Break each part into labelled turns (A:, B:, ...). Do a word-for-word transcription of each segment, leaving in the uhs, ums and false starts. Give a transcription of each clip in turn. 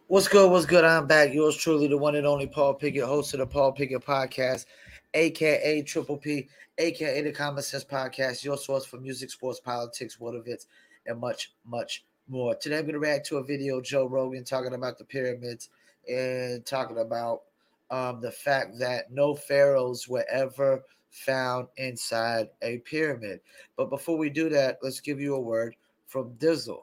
A: What's good? What's good? I'm back. Yours truly, the one and only Paul Pickett, host of the Paul Pickett Podcast, aka Triple P, aka the Common Sense Podcast, your source for music, sports, politics, world events, and much, much more. Today, I'm going to react to a video of Joe Rogan talking about the pyramids and talking about um, the fact that no pharaohs were ever found inside a pyramid. But before we do that, let's give you a word from Dizzle.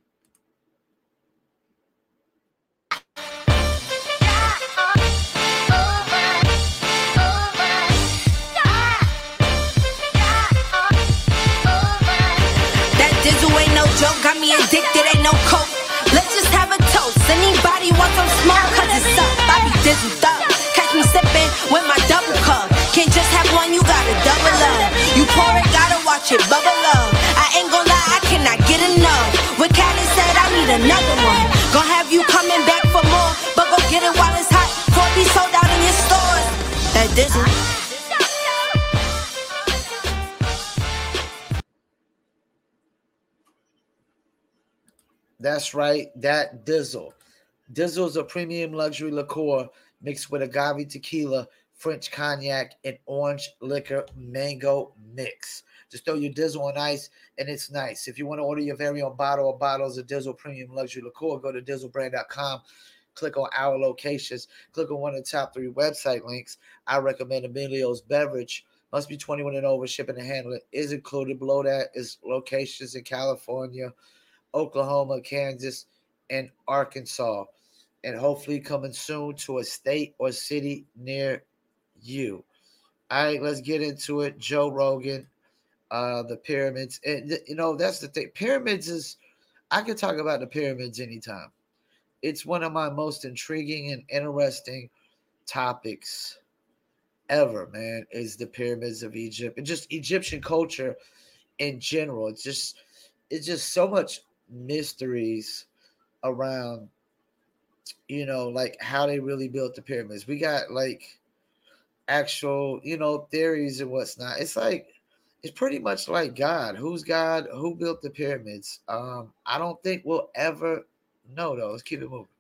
B: Joke got me addicted, ain't no coke. Let's just have a toast. Anybody want some smoke? Cause it's up, I be dizzled up. Catch me sipping with my double cup. Can't just have one, you gotta double up. You pour it, gotta watch it bubble up. I ain't gon' lie, I cannot get enough. When Callie said I need another one, gon' have you coming back for more. But go get it while it's hot, before it be sold out in your stores. That dizzle.
A: That's right, that Dizzle. Dizzle is a premium luxury liqueur mixed with agave tequila, French cognac, and orange liquor mango mix. Just throw your Dizzle on ice, and it's nice. If you want to order your very own bottle or bottles of Dizzle premium luxury liqueur, go to dizzle brand dot com. Click on our locations. Click on one of the top three website links. I recommend Emilio's Beverage. Must be twenty-one and over. Shipping and handling is included. Below that is locations in California, Oklahoma, Kansas, and Arkansas, and hopefully coming soon to a state or city near you. All right, let's get into it. Joe Rogan, uh, the pyramids, and you know that's the thing. Pyramids is, I could talk about the pyramids anytime. It's one of my most intriguing and interesting topics ever, man. Is the pyramids of Egypt and just Egyptian culture in general. It's just, it's just so much mysteries around, you know, like how they really built the pyramids. We got like actual, you know, theories and what's not. It's like it's pretty much like God. Who's God? Who built the pyramids? Um, I don't think we'll ever know though. Let's keep it moving.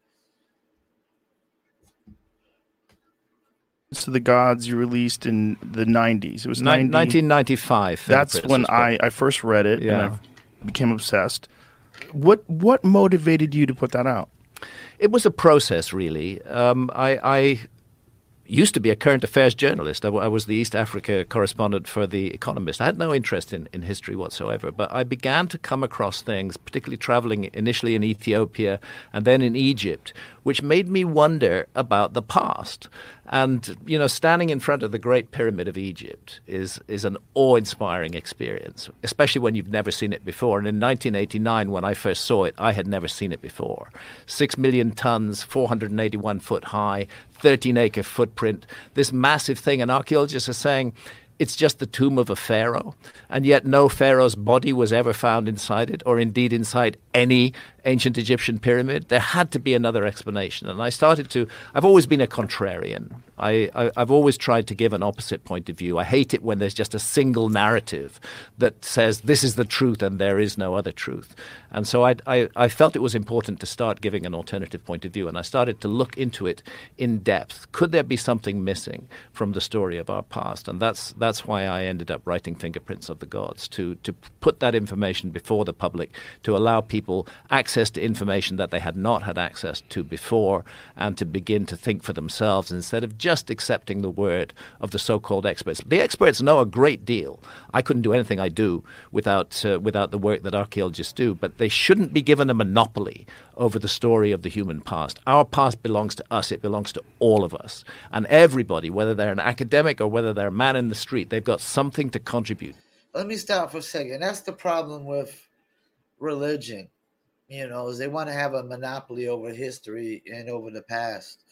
C: To the Gods you released in the nineties. It was
D: ninety, nineteen ninety-five.
C: That's when I, I first read it, yeah. and I became obsessed. What what motivated you to put that out?
D: It was a process, really. Um, I, I used to be a current affairs journalist. I, w- I was the East Africa correspondent for The Economist. I had no interest in, in history whatsoever, but I began to come across things, particularly traveling initially in Ethiopia and then in Egypt, which made me wonder about the past. And, you know, standing in front of the Great Pyramid of Egypt is is an awe-inspiring experience, especially when you've never seen it before. And in nineteen eighty-nine, when I first saw it, I had never seen it before. Six million tons, four hundred eighty-one foot high, thirteen acre footprint, this massive thing. And archaeologists are saying it's just the tomb of a pharaoh, and yet no pharaoh's body was ever found inside it, or indeed inside any ancient Egyptian pyramid. There had to be another explanation. And I started to, I've always been a contrarian. I, I, I've always tried to give an opposite point of view. I hate it when there's just a single narrative that says this is the truth and there is no other truth. And so I, I, I felt it was important to start giving an alternative point of view, and I started to look into it in depth. Could there be something missing from the story of our past? And that's that's why I ended up writing Fingerprints of the Gods, to, to put that information before the public, to allow people access to information that they had not had access to before, and to begin to think for themselves instead of just accepting the word of the so-called experts. The experts know a great deal. I couldn't do anything I do without uh, without the work that archaeologists do, but they shouldn't be given a monopoly over the story of the human past. Our past belongs to us. It belongs to all of us. And everybody, whether they're an academic or whether they're a man in the street, they've got something to contribute.
A: Let me stop for a second. That's the problem with religion. You know, is they want to have a monopoly over history and over the past.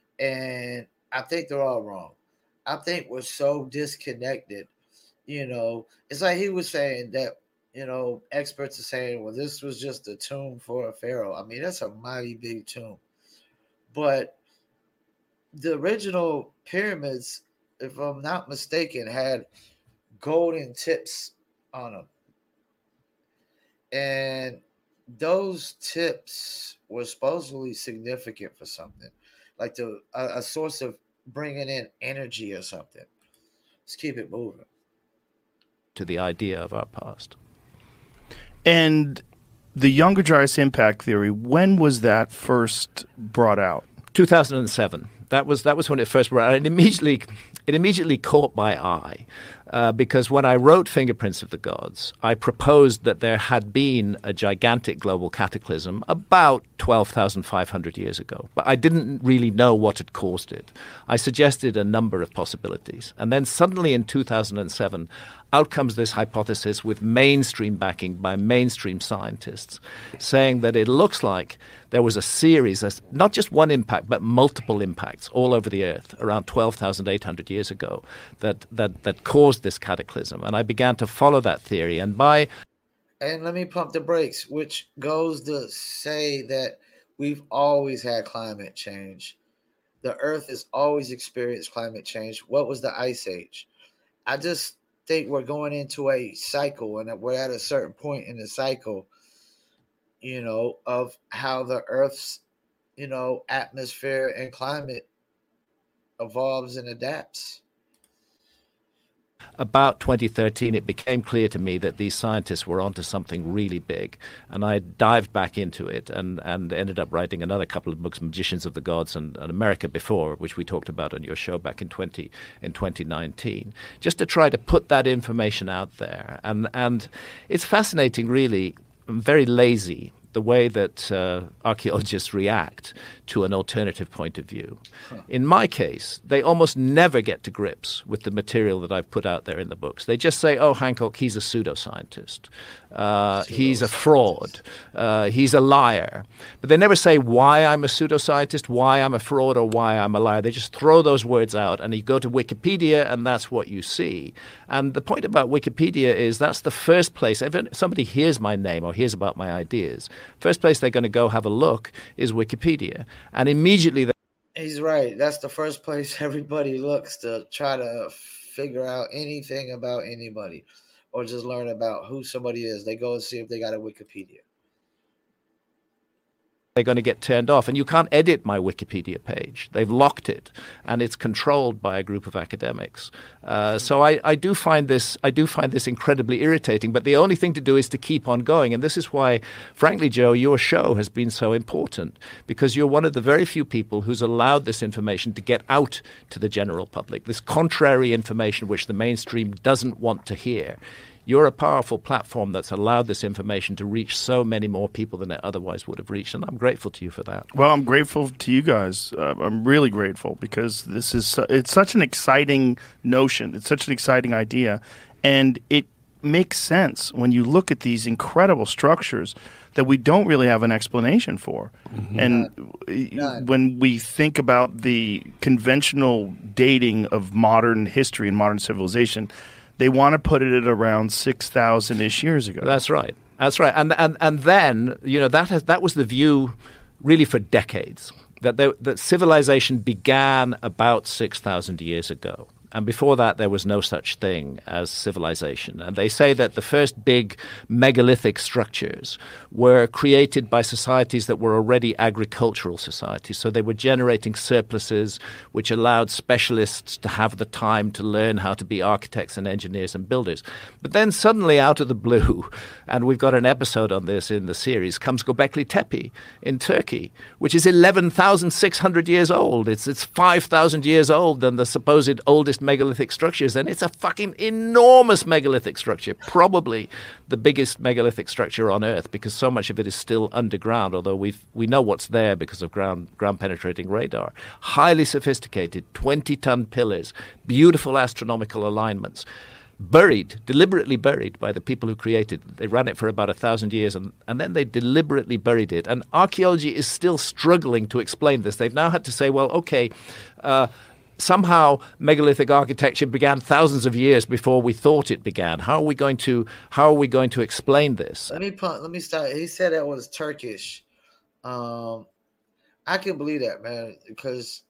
A: And I think they're all wrong. I think we're so disconnected. You know, it's like he was saying that, you know, experts are saying, well, this was just a tomb for a pharaoh. I mean, that's a mighty big tomb. But the original pyramids, if I'm not mistaken, had golden tips on them. And those tips were supposedly significant for something, like the a, a source of bringing in energy or something. Let's keep it moving.
D: To the idea of our past.
C: And the Younger Dryas impact theory, when was that first brought out?
D: two thousand seven. That was that was when it first brought out. And immediately, it immediately caught my eye. Uh, because when I wrote Fingerprints of the Gods, I proposed that there had been a gigantic global cataclysm about twelve thousand five hundred years ago. But I didn't really know what had caused it. I suggested a number of possibilities. And then suddenly in two thousand seven, out comes this hypothesis with mainstream backing by mainstream scientists, saying that it looks like there was a series, not just one impact, but multiple impacts all over the Earth around twelve thousand eight hundred years ago that, that, that caused this cataclysm. And I began to follow that theory. And by...
A: And let me pump the brakes, which goes to say that we've always had climate change. The Earth has always experienced climate change. What was the Ice Age? I just think we're going into a cycle, and we're at a certain point in the cycle, you know, of how the Earth's, you know, atmosphere and climate evolves and adapts.
D: About twenty thirteen, it became clear to me that these scientists were onto something really big. And I dived back into it and, and ended up writing another couple of books, Magicians of the Gods and, and America Before, which we talked about on your show back in twenty in twenty nineteen, just to try to put that information out there. And, and it's fascinating, really, very lazy, the way that uh, archaeologists react to an alternative point of view. Huh. In my case, they almost never get to grips with the material that I've put out there in the books. They just say, oh, Hancock, he's a pseudoscientist. Uh, he's a fraud. Uh, he's a liar. But they never say why I'm a pseudoscientist, why I'm a fraud, or why I'm a liar. They just throw those words out, and you go to Wikipedia, and that's what you see. And the point about Wikipedia is that's the first place, if somebody hears my name or hears about my ideas, first place they're going to go have a look is Wikipedia. And immediately they...
A: He's right. That's the first place everybody looks to try to figure out anything about anybody or just learn about who somebody is. They go and see if they got a Wikipedia.
D: They're going to get turned off. And you can't edit my Wikipedia page. They've locked it, and it's controlled by a group of academics. Uh, so I, I do find this I do find this incredibly irritating. But the only thing to do is to keep on going. And this is why, frankly, Joe, your show has been so important, because you're one of the very few people who's allowed this information to get out to the general public, this contrary information which the mainstream doesn't want to hear. You're a powerful platform that's allowed this information to reach so many more people than it otherwise would have reached, and I'm grateful to you for that.
C: Well, I'm grateful to you guys. Uh, I'm really grateful, because this is su- it's such an exciting notion. It's such an exciting idea, and it makes sense when you look at these incredible structures that we don't really have an explanation for. Mm-hmm. And None. when we think about the conventional dating of modern history and modern civilization, they want to put it at around six thousand-ish years ago.
D: That's right. That's right. And and and then, you know, that has that was the view really for decades, that there, that civilization began about six thousand years ago. And before that, there was no such thing as civilization. And they say that the first big megalithic structures were created by societies that were already agricultural societies. So they were generating surpluses, which allowed specialists to have the time to learn how to be architects and engineers and builders. But then suddenly, out of the blue, and we've got an episode on this in the series, comes Göbekli Tepe in Turkey, which is eleven thousand six hundred years old. It's, it's five thousand years old than the supposed oldest megalithic structures, and it's a fucking enormous megalithic structure, probably the biggest megalithic structure on Earth, because so much of it is still underground, although we we know what's there because of ground ground penetrating radar. Highly sophisticated, twenty-ton pillars, beautiful astronomical alignments, buried, deliberately buried by the people who created it. They ran it for about a thousand years, and, and then they deliberately buried it. And archaeology is still struggling to explain this. They've now had to say, well, okay, uh, somehow megalithic architecture began thousands of years before we thought it began. How are we going to how are we going to explain this?
A: Let me let me start. He said that was Turkish. Um, I can believe that, man, because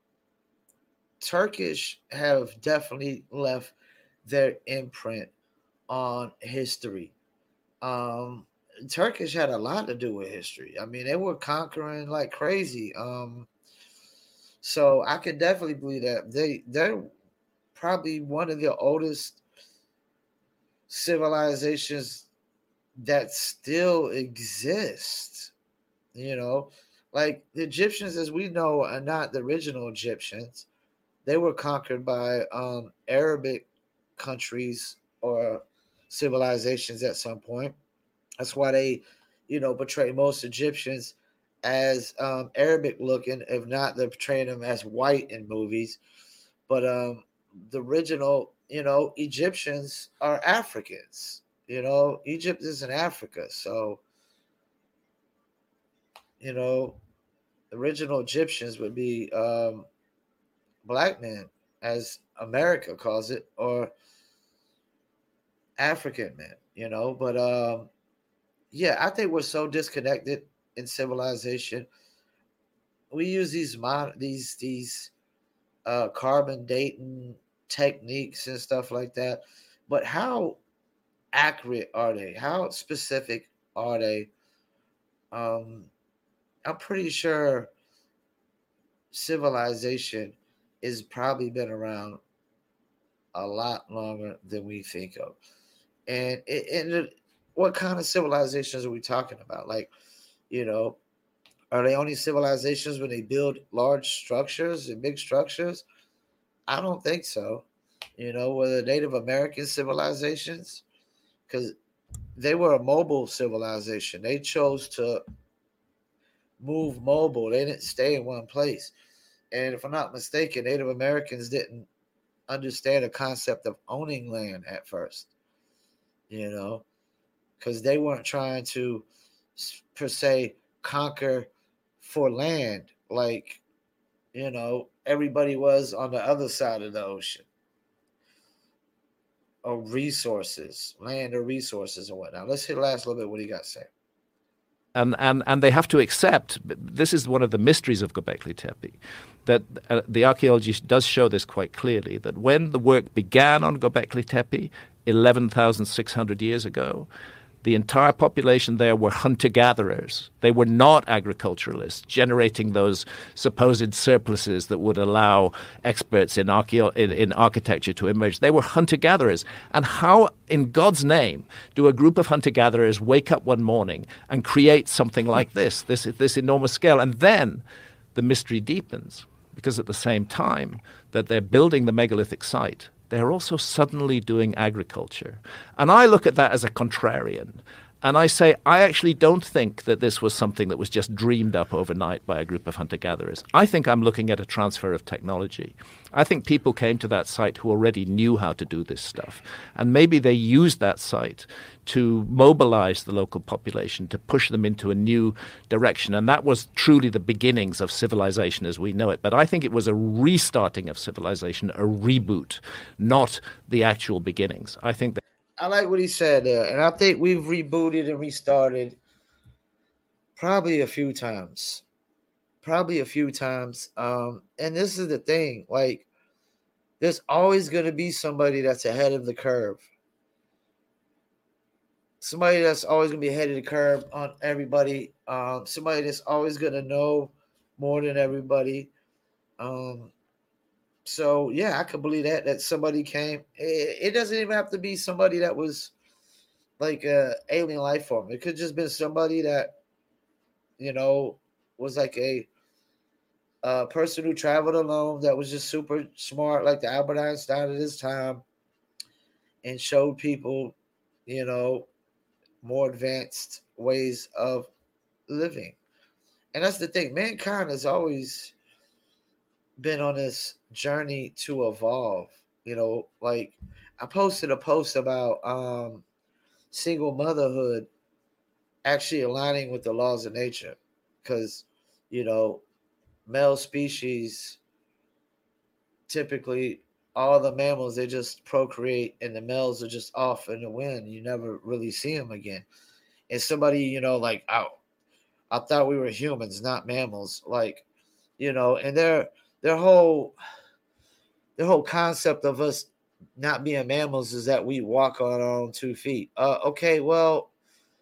A: Turkish have definitely left their imprint on history. Um, Turkish had a lot to do with history. I mean, they were conquering like crazy. Um, so I can definitely believe that they they're probably one of the oldest civilizations that still exist. You know, like the Egyptians, as we know, are not the original Egyptians. They were conquered by um, Arabic countries or civilizations at some point. That's why they, you know, portray most Egyptians as um, Arabic looking, if not they're portraying them as white in movies. But um, the original, you know, Egyptians are Africans. You know, Egypt is in Africa. So, you know, the original Egyptians would be um, black men, as America calls it, or African men, you know. But um, yeah, I think we're so disconnected in civilization. We use these mon- these these uh, carbon dating techniques and stuff like that, but how accurate are they? How specific are they? Um, I'm pretty sure civilization has probably been around a lot longer than we think of. And, it, and it, what kind of civilizations are we talking about? Like, you know, are they only civilizations when they build large structures and big structures? I don't think so. You know, were the Native American civilizations? Because they were a mobile civilization. They chose to move mobile. They didn't stay in one place. And if I'm not mistaken, Native Americans didn't understand the concept of owning land at first, you know, because they weren't trying to, per se, conquer for land like, you know, everybody was on the other side of the ocean, or resources, land or resources or whatnot. Let's hear the last little bit what he got to say.
D: And, and, and they have to accept, this is one of the mysteries of Göbekli Tepe, that uh, the archaeology does show this quite clearly, that when the work began on Göbekli Tepe eleven thousand six hundred years ago, the entire population there were hunter-gatherers. They were not agriculturalists, generating those supposed surpluses that would allow experts in, archeo- in, in architecture to emerge. They were hunter-gatherers. And how, in God's name, do a group of hunter-gatherers wake up one morning and create something like this, this, this enormous scale? And then the mystery deepens, because at the same time that they're building the megalithic site, they're also suddenly doing agriculture. And I look at that as a contrarian. And I say, I actually don't think that this was something that was just dreamed up overnight by a group of hunter-gatherers. I think I'm looking at a transfer of technology. I think people came to that site who already knew how to do this stuff. And maybe they used that site to mobilize the local population, to push them into a new direction. And that was truly the beginnings of civilization as we know it. But I think it was a restarting of civilization, a reboot, not the actual beginnings. I think that
A: I like what he said there, and I think we've rebooted and restarted probably a few times, probably a few times. Um, and this is the thing: like, there's always going to be somebody that's ahead of the curve. Somebody that's always going to be ahead of the curve on everybody. Um, somebody that's always going to know more than everybody. Um, So yeah, I could believe that that somebody came. It, it doesn't even have to be somebody that was like a alien life form. It could just been somebody that, you know, was like a, a person who traveled alone that was just super smart, like the Albert Einstein at his time, and showed people, you know, more advanced ways of living. And that's the thing. Mankind has always been on this journey to evolve. You know, like I posted a post about um single motherhood actually aligning with the laws of nature, because, you know, male species, typically all the mammals, they just procreate and the males are just off in the wind. You never really see them again. And somebody, you know, like, oh, I thought we were humans, not mammals. Like, you know, and their their whole the whole concept of us not being mammals is that we walk on our own two feet. Uh, okay, well,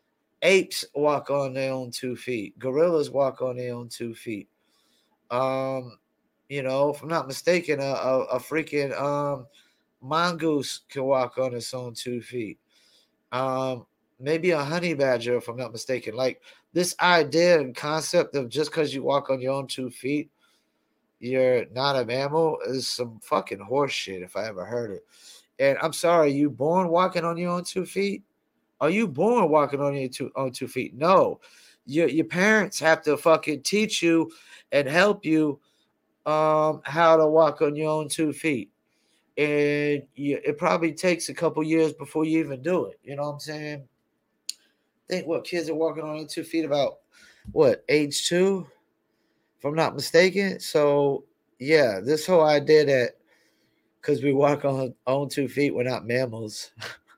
A: apes walk on their own two feet. Gorillas walk on their own two feet. Um, you know, if I'm not mistaken, a, a, a freaking um mongoose can walk on its own two feet. Um, maybe a honey badger, if I'm not mistaken. Like this idea and concept of just because you walk on your own two feet, you're not a mammal is some fucking horse shit if I ever heard it. And I'm sorry, you born walking on your own two feet? Are you born walking on your two on two feet? No. Your your parents have to fucking teach you and help you um how to walk on your own two feet. And you, it probably takes a couple years before you even do it. You know what I'm saying? Think what kids are walking on their two feet about what age two, if I'm not mistaken. So yeah, this whole idea that because we walk on on two feet, we're not mammals.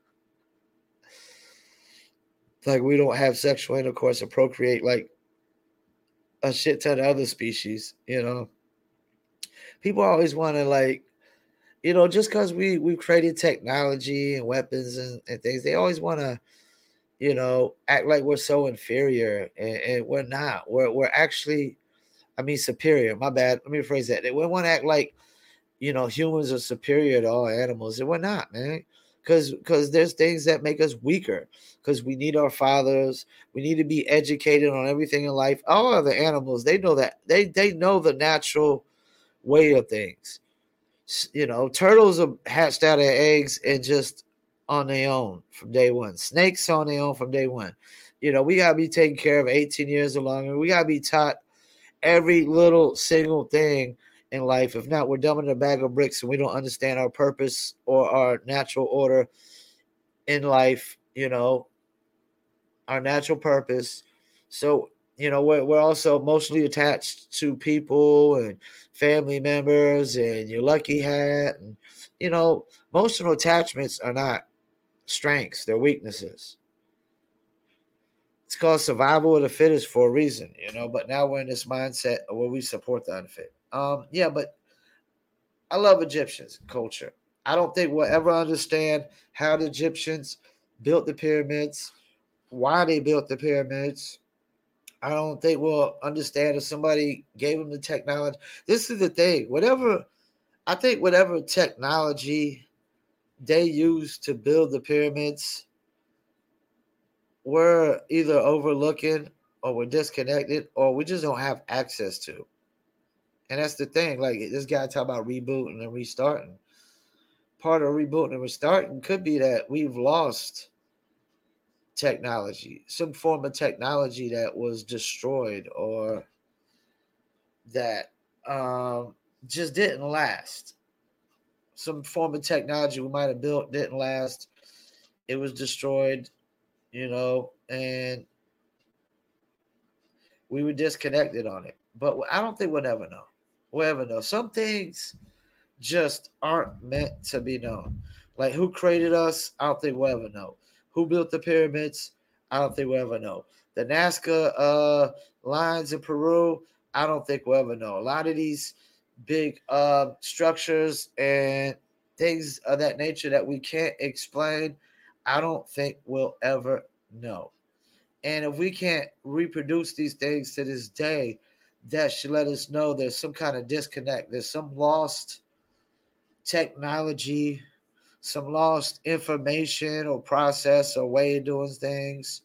A: Like we don't have sexual intercourse or procreate like a shit ton of other species, you know. People always want to like, you know, just because we we've created technology and weapons and, and things, they always want to, you know, act like we're so inferior, and, and we're not. We're we're actually, I mean, superior. My bad. Let me rephrase that. We want to act like, you know, humans are superior to all animals, and we're not, man. Because because there's things that make us weaker. Because we need our fathers. We need to be educated on everything in life. All other animals, they know that they they know the natural way of things. You know, turtles are hatched out of eggs and just on their own from day one. Snakes on their own from day one. You know, we gotta be taken care of eighteen years or longer. We gotta be taught every little single thing in life. If not, we're dumb in a bag of bricks and we don't understand our purpose or our natural order in life, you know, our natural purpose. So, you know, we're, we're also emotionally attached to people and family members and your lucky hat. And, you know, emotional attachments are not strengths, they're weaknesses. It's called survival of the fittest for a reason, you know, but now we're in this mindset where we support the unfit. Um, yeah, but I love Egyptians culture. I don't think we'll ever understand how the Egyptians built the pyramids, why they built the pyramids. I don't think we'll understand if somebody gave them the technology. This is the thing. Whatever, I think whatever technology they used to build the pyramids, we're either overlooking or we're disconnected or we just don't have access to. And that's the thing. Like this guy talk about rebooting and restarting. Part of rebooting and restarting could be that we've lost technology, some form of technology that was destroyed or that um, just didn't last. Some form of technology we might have built didn't last. It was destroyed, you know, and we were disconnected on it. But I don't think we'll ever know. We'll ever know. Some things just aren't meant to be known. Like who created us, I don't think we'll ever know. Who built the pyramids, I don't think we'll ever know. The Nazca uh, lines in Peru, I don't think we'll ever know. A lot of these big uh, structures and things of that nature that we can't explain, I don't think we'll ever know. And if we can't reproduce these things to this day, that should let us know there's some kind of disconnect. There's some lost technology, some lost information or process or way of doing things,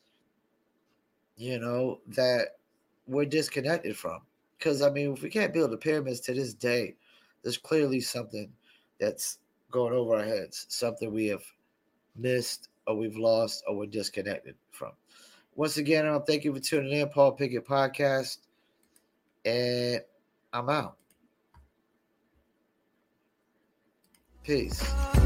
A: you know, that we're disconnected from. Because, I mean, if we can't build the pyramids to this day, there's clearly something that's going over our heads, something we have missed or we've lost or we're disconnected from. Once again, I thank you for tuning in, Paul Pickett Podcast, and I'm out. Peace.